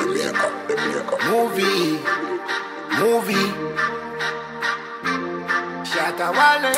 Movie. Shatta Wale.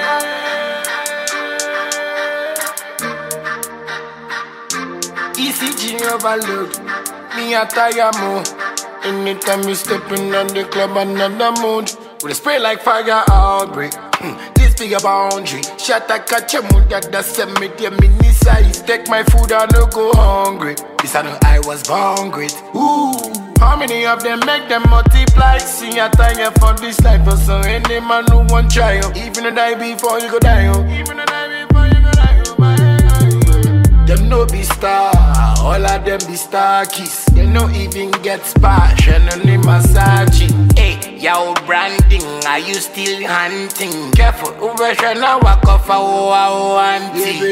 ECG overload. Me a tire more. Anytime me stepping on the club, another mood. With a spray like fire outbreak. This big a boundary. Shatta catch a mood that send me the mini size. Take my food, I no go hungry. This I know I was born great. Ooh. How many of them make them multiply? See a tire for this life, but so any man who won't try. Even to die before you go die. Even to die before you go die. Them no be star, all of them be star kiss. They no even get splash and only massage. Hey, yo branding, are you still hunting? Careful, Ubersha now walk off a auntie.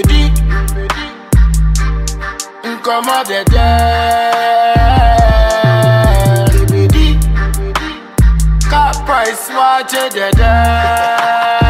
Come out the dead. Car price watch it the dead.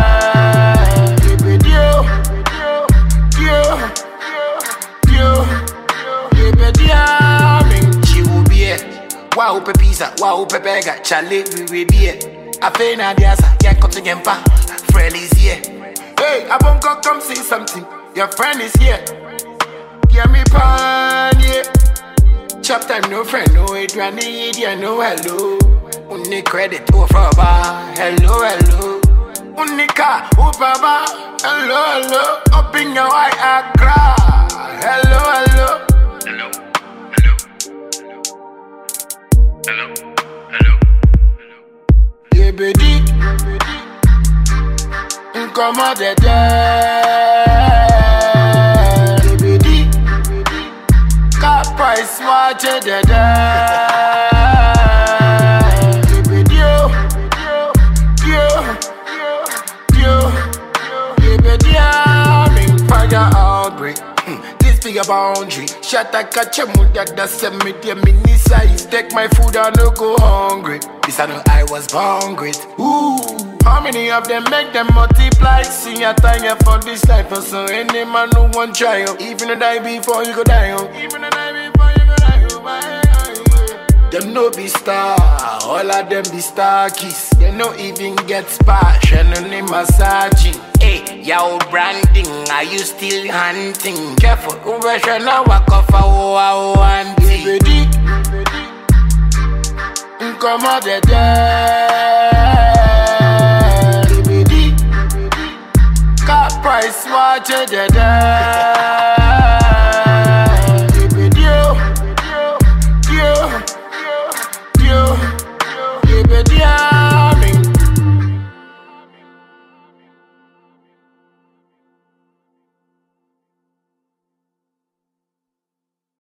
Wow, pepisa, wow, pepega, Charlie, we be it. I pay Nadiasa, yeah, cut again, pa. Friend is here. Hey, I won't go come see something. Your friend is here. Give me pan, yeah. Chop time, no friend, no it, you need, yeah, no hello. Only credit, oh, for bar, hello. Only car, oh, baba, hello. Up in your eye, I cry. Hello. Yeah, baby. Come out the dead. Yeah, baby. Car price watch it the dead. Yeah, baby. Yeah, baby. I'm in fire outbreak. This big a boundary. Shatta catch a mood that send me the mini size. Take my food, I no go hungry. This I know I was born great. Ooh. How many of them make them multiply? See a tire for this life, but so any man who won't try. Even to die before you go die. Even to die before you go die. Them no be star, all of them be star kiss. They no even get splash and only massaging. Hey, yo branding, are you still hunting? Careful, Ubersha now walk off a auntie. Come out the dead. Car price watch it the dead.